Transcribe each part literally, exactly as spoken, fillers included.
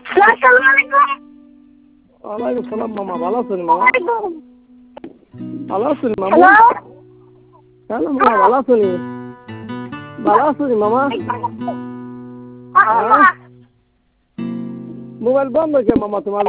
আসসালামু আলাইকুম। ওয়ালাইকুম সালাম মামা, ভালো আছেন মামা? ভালো আছেন মামা? হ্যালো হ্যালো মামা, ভালো আছেন? ভালো আছেন মামা? হ্যাঁ? মোবাইল বন্ধ কে মামা তোমার?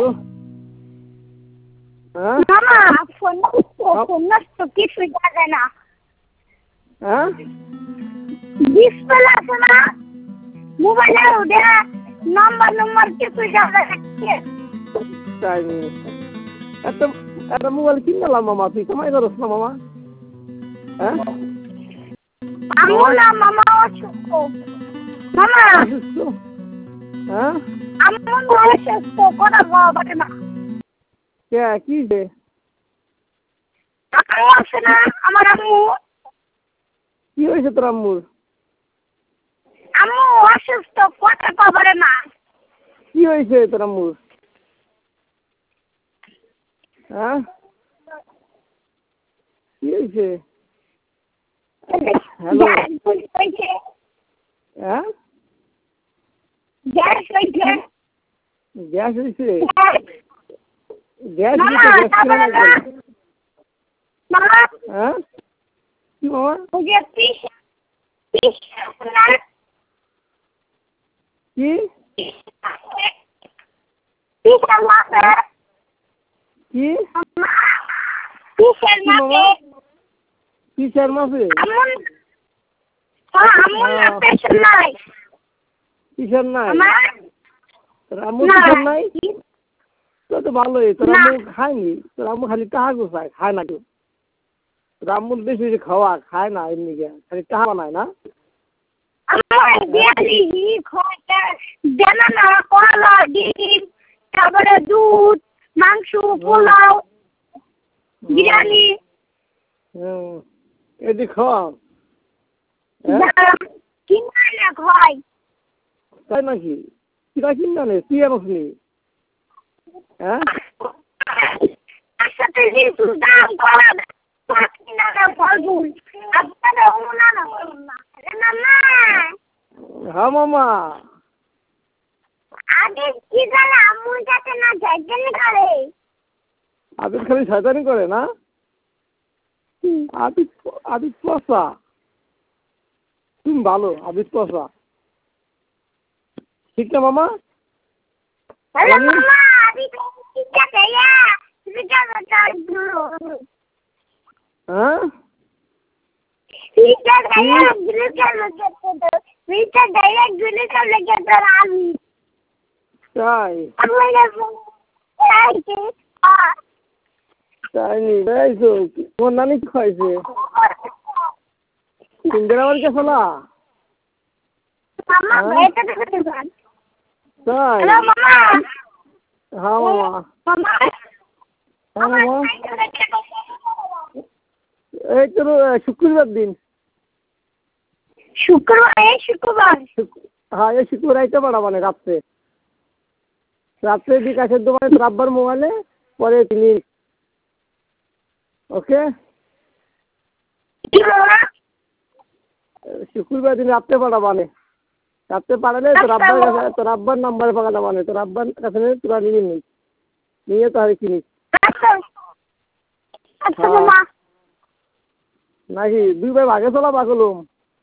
হ্যাঁ? মামা ফোন ফোন নষ্ট কিছুই দেখা যায় না। হ্যাঁ? ডিসপ্লে আছে না মোবাইলে, ওদের নাম্বার নাম্বার কিছুই দেখা যাচ্ছে। তাই নি? একটা একটা মোবাইল কিনলাম মামা, তুই কামাই করছ না মামা? হ্যাঁ? আমু না মামা অসুস্থ। মামা অসুস্থ? হ্যাঁ? আমু অসুস্থ, কথা বলা পারে না। কে কি যে? আম্মু আছে না আমার আম্মু। কি হয়েছে তোর আম্মুর? আম্মু অসুস্থ, কথা কওয়া পারে না। কি হয়েছে তোর আম্মুর? হ্যাঁ? কি হয়েছে? হ্যালো? হ্যাঁ? গ্যাস হয়েছে। গ্যাস হয়েছে? গ্যাস মামা হয়েছে? গ্যাস কিনে তারপরে না? মামা হ্যাঁ? কি মামা? ওই যে পিস পিস না কি? পিসের মাপে কি? পিসের কি মামা? মাপে কিসের মাপে? আমন হ্যাঁ আমন না পেশেন্ট নাই কিসের নাই? আমার তোর আম্মু কিসের নাই? তো তো ভালোই, তোর আম্মু খায়নি, তোর আম্মু খালি টাহা গোছায়, খায় না কেউ। তোর আম্মু বেশি বেশি খাওয়া, খায় না এমনি গে, খালি টাহা বানায় না? আমার বিয়ালি খোটা জানা কলা ডিম, তারপরে দুধ, মাংস, পোলাও, বিরিয়ানি হুম, এদি খাওয়া? হ্যাঁ? কিনা না খাই। তাই নাকি? কিরা কিনা নে, তুই আনসনি? হ্যাঁ? একসাথে যেহেতু দাম করা কিনা না ফলমূল আপনারা ওনা না করুন না না হ্যাঁ মামা। আগে কি জানে আম্মুর কাছে না যাইতেন করে। আবিদ খালি শয়তানি করে না? আবিদ আবিদ পচা। তুমি ভালো, আবিদ পচা। ঠিক না মামা? হ্যালো মামা আবি ঠিক আছে ইয়া ঠিক আছে চল হ্যাঁ? ঠিক আছে ইয়া গ্রুপ চালু করতে ঠিক আছে ইয়া গ্রুপ চালু করতে আমি তাই? আমি তাই নি, তাইছো? তোমার নানি কি খাইছে? তিন দিন আমার কে ফেলা? মামা এটা দেখতে পান। তাই? হ্যালো মামা। হ্যাঁ মামা। মামা হ্যাঁ মামা। এই তোর শুক্রবার দিন। শুক্রবার এই শুক্রবার হ্যাঁ এই শুক্রবার আইতে পারবা না রাত্রে। রাত্রে বিকাশের দোকানে তোর আব্বার মোবাইলে পরে তিনি ওকে শুক্রবার দিন রাত্রে পাঠাবা নে। রাত্রে পাঠালে তোর আব্বার কাছে তোর আব্বার নাম্বারে পাঠাবা নে, তোর আব্বার কাছে তোরা নিবি নি, নিয়ে তাহলে কিনিস। আচ্ছা মামা নাকি দুই ভাই ভাগে চলা পাগলুম,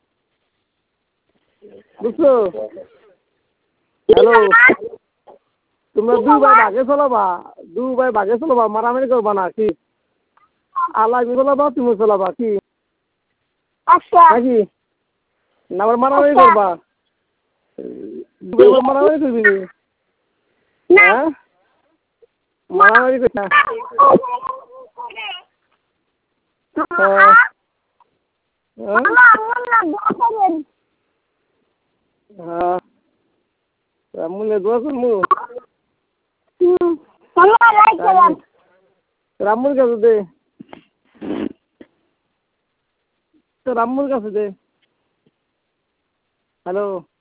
বুঝছো? হ্যালো, তোমরা দুই ভাই ভাগে চলাবা, দুই ভাই ভাগে চলাবা, মারামারি করবা না কি? আলাদা চলাবা, তুমি চলাবা কি আচ্ছা নাকি? না আবার মারামারি করবা? দুই ভাই মারামারি করবি নি? হ্যাঁ মারামারি করিস না। হ্যাঁ হ্যাঁ রামুনে দোয়া করমু। রামুর কাছে দে, তো রামুর কাছে দে। হ্যালো।